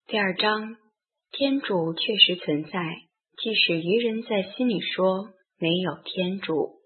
第二章，天主确实存在，即使愚人在心里说没有天主。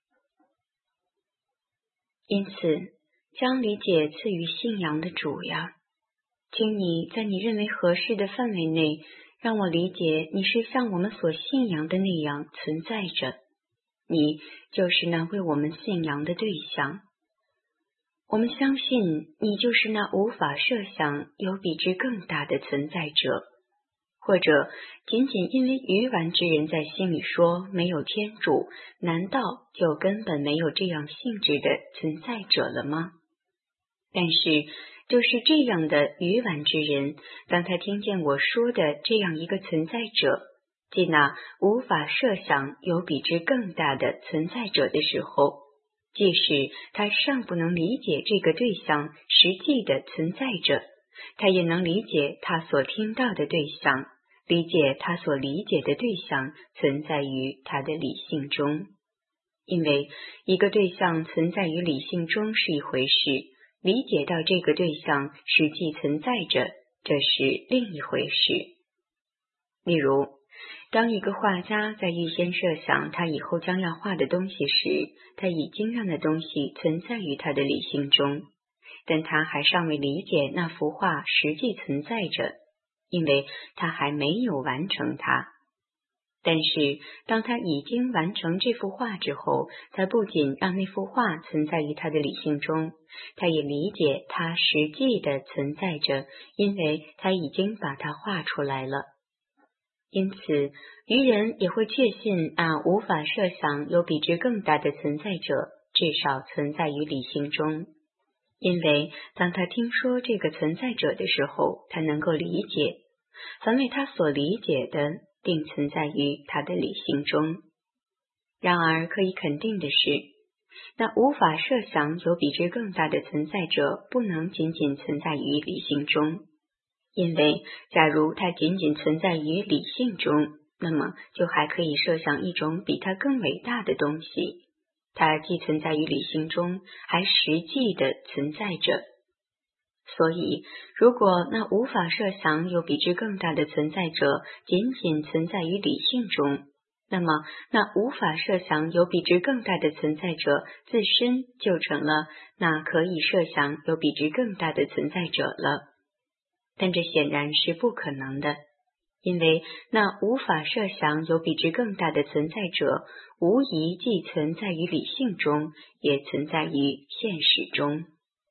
因此，将理解赐予信仰的主呀，请你在你认为合适的范围内，让我理解你是像我们所信仰的那样存在着，你就是那为我们信仰的对象。我们相信你就是那无法设想有比之更大的存在者，或者仅仅因为愚顽之人在心里说没有天主，难道就根本没有这样性质的存在者了吗？但是就是这样的愚顽之人，当他听见我说的这样一个存在者，即那无法设想有比之更大的存在者的时候，即使他尚不能理解这个对象实际的存在着，他也能理解他所听到的对象，理解他所理解的对象存在于他的理性中。因为一个对象存在于理性中是一回事，理解到这个对象实际存在着，这是另一回事。例如，当一个画家在预先设想他以后将要画的东西时，他已经让那东西存在于他的理性中，但他还尚未理解那幅画实际存在着，因为他还没有完成它。但是当他已经完成这幅画之后，他不仅让那幅画存在于他的理性中，他也理解它实际的存在着，因为他已经把它画出来了。因此，愚人也会确信无法设想有比之更大的存在者，至少存在于理性中。因为当他听说这个存在者的时候，他能够理解，凡为他所理解的，并存在于他的理性中。然而可以肯定的是，那无法设想有比之更大的存在者不能仅仅存在于理性中，因为假如它仅仅存在于理性中，那么就还可以设想一种比它更伟大的东西，它既存在于理性中，还实际的存在着。所以，如果那无法设想有比之更大的存在者仅仅存在于理性中，那么那无法设想有比之更大的存在者自身就成了那可以设想有比之更大的存在者了。但这显然是不可能的，因为那无法设想有比之更大的存在者，无疑既存在于理性中，也存在于现实中。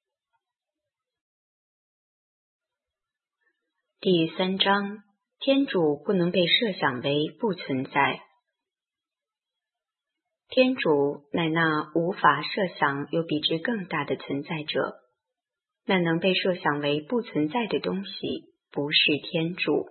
第三章，天主不能被设想为不存在。天主乃那无法设想有比之更大的存在者，那能被设想为不存在的东西不是天主。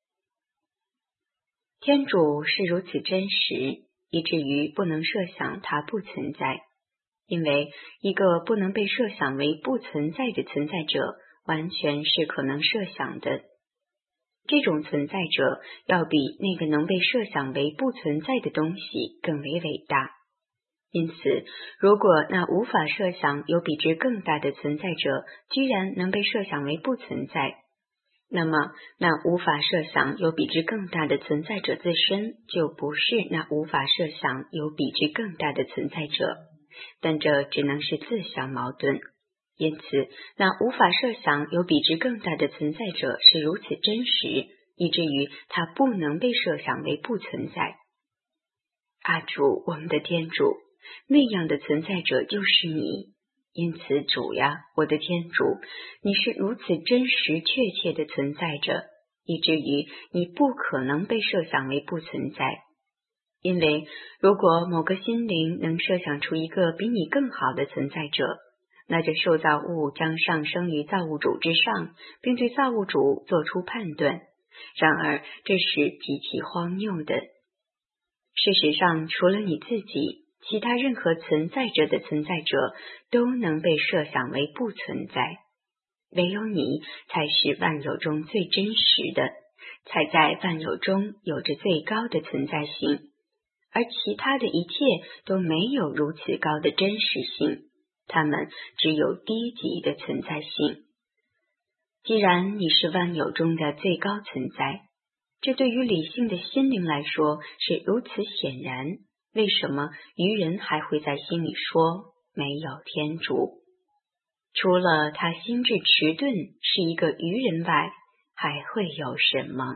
天主是如此真实，以至于不能设想它不存在，因为一个不能被设想为不存在的存在者，完全是可能设想的。这种存在者要比那个能被设想为不存在的东西更为伟大。因此，如果那无法设想有比之更大的存在者居然能被设想为不存在，那么那无法设想有比之更大的存在者自身就不是那无法设想有比之更大的存在者，但这只能是自相矛盾。因此，那无法设想有比之更大的存在者是如此真实，以至于它不能被设想为不存在。主，我们的天主，那样的存在者就是你。因此，主呀，我的天主，你是如此真实确切的存在着，以至于你不可能被设想为不存在。因为如果某个心灵能设想出一个比你更好的存在者，那这受造物将上升于造物主之上，并对造物主做出判断。然而，这是极其荒谬的。事实上，除了你自己，其他任何存在着的存在者都能被设想为不存在。唯有你才是万有中最真实的，才在万有中有着最高的存在性，而其他的一切都没有如此高的真实性。它们只有低级的存在性。 既然你是万有中的最高存在，这对于理性的心灵来说是如此显然，为什么愚人还会在心里说没有天主？除了他心智迟钝是一个愚人外，还会有什么？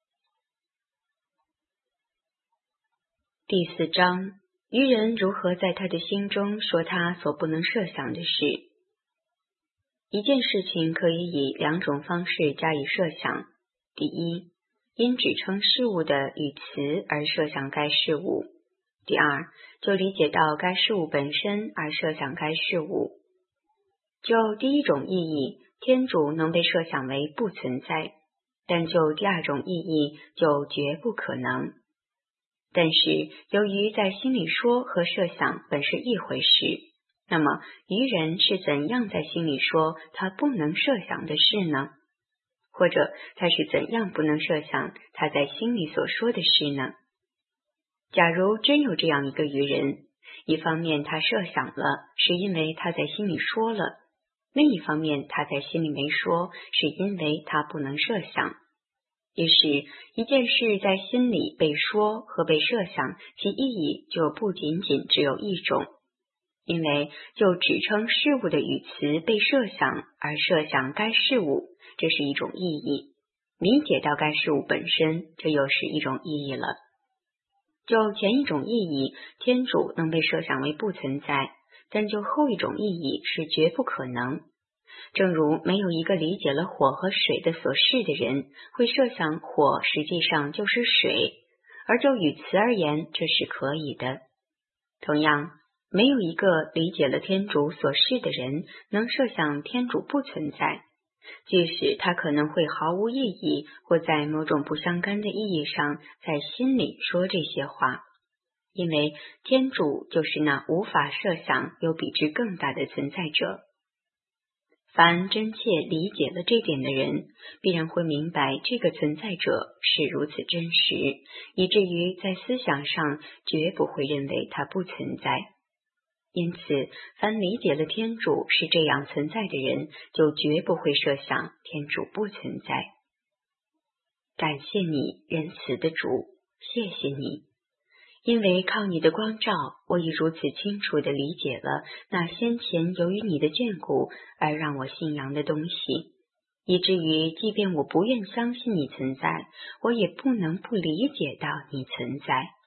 第4章，愚人如何在他的心中说他所不能设想的事。一件事情可以以2种方式加以设想。第一，因指称事物的语词而设想该事物；第二，就理解到该事物本身而设想该事物。就第一种意义，天主能被设想为不存在，但就第二种意义就绝不可能。但是由于在心里说和设想本是一回事，那么愚人是怎样在心里说他不能设想的事呢？或者他是怎样不能设想他在心里所说的事呢？假如真有这样一个愚人，一方面他设想了，是因为他在心里说了；另一方面他在心里没说，是因为他不能设想。于是一件事在心里被说和被设想，其意义就不仅仅只有一种，因为就指称事物的语词被设想而设想该事物，这是一种意义；理解到该事物本身，这又是一种意义了。就前一种意义，天主能被设想为不存在，但就后一种意义是绝不可能。正如没有一个理解了火和水的所示的人会设想火实际上就是水，而就语词而言，这是可以的。同样，没有一个理解了天主所示的人能设想天主不存在，即使他可能会毫无意义，或在某种不相干的意义上在心里说这些话，因为天主就是那无法设想有比之更大的存在者。凡真切理解了这点的人，必然会明白这个存在者是如此真实，以至于在思想上绝不会认为它不存在。因此，凡理解了天主是这样存在的人，就绝不会设想天主不存在。感谢你，仁慈的主，谢谢你。因为靠你的光照，我已如此清楚地理解了那先前由于你的眷顾而让我信仰的东西，以至于即便我不愿相信你存在，我也不能不理解到你存在。